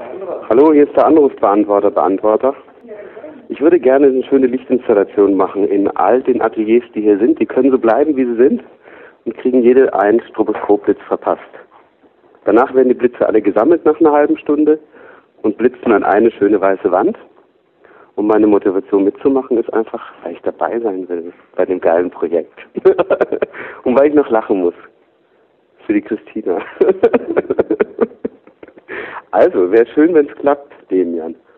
Hallo, hier ist der Anrufbeantworter. Ich würde gerne eine schöne Lichtinstallation machen in all den Ateliers, die hier sind. Die können so bleiben, wie sie sind und kriegen jede einen Stroboskopblitz verpasst. Danach werden die Blitze alle gesammelt nach einer halben Stunde und blitzen an eine schöne weiße Wand. Und meine Motivation mitzumachen ist einfach, weil ich dabei sein will bei dem geilen Projekt. Und weil ich noch lachen muss. Für die Christina. Also, wäre schön, wenn es klappt, Demian.